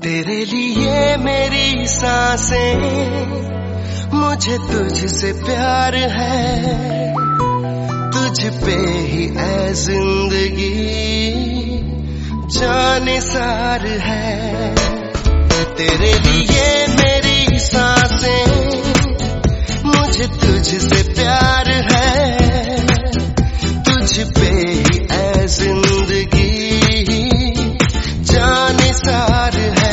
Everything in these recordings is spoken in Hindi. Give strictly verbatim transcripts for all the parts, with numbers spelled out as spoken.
तेरे लिए मेरी सांसें, मुझे तुझसे प्यार है, तुझ पे ही ऐ जिंदगी जाने सार है। तेरे लिए मेरी सांसें, मुझे तुझसे प्यार है, तुझ पे ही ऐ जिंदगी जाने सार है।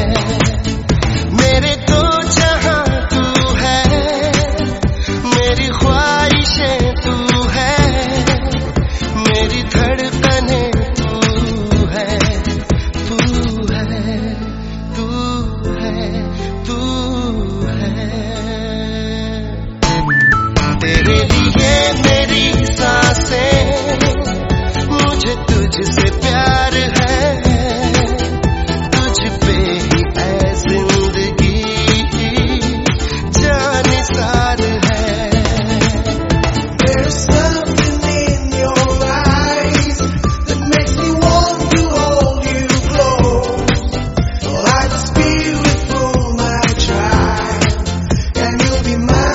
मेरे तो जहां तू है, मेरी ख्वाहिशें तू है, मेरी धड़कने तू है, तू है, तू है, तू है। तेरे लिए मेरी सांसें, मुझे तुझसे प्यार है, तुझ पे ही ऐ जिंदगी जाने सार है। There's something in your eyes that makes me want to hold you close, like a spirit from my tribe, and you'll be mine.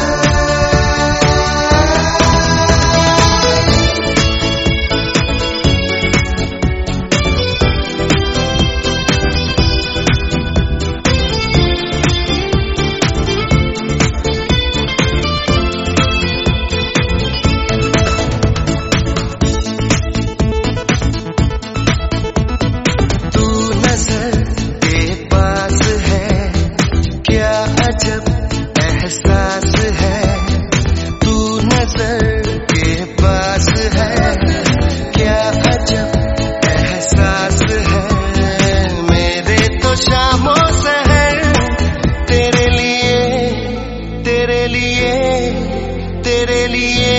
अजब एहसास है, तू नजर के पास है, क्या अजब एहसास है। मेरे तो शामों सहर तेरे लिए, तेरे लिए, तेरे लिए,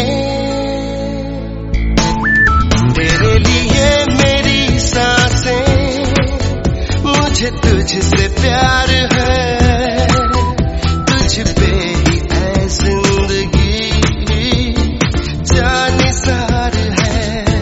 तेरे लिए मेरी सांसें, मुझे तुझसे प्यार है, तुझ पे ही ऐ जिंदगी जाने सार है।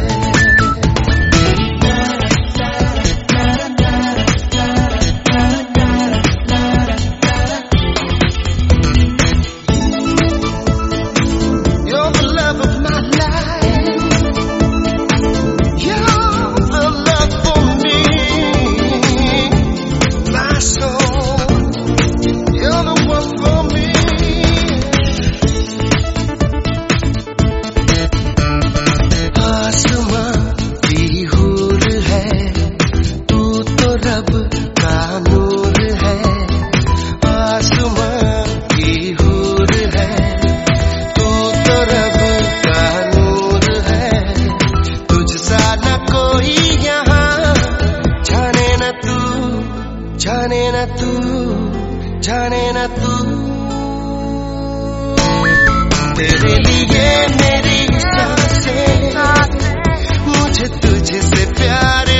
You're the love of my life, you're the love for me, my soul, you're the one for me। आसमां की हूर है, तू तो रब का नूर है। आसमां की हूर है, तू तो रब का नूर है। तुझसा न कोई यहाँ, जाने न तू, जाने न तू, जाने न तू। तेरे लिए मेरी सांसें, मुझे तुझसे प्यार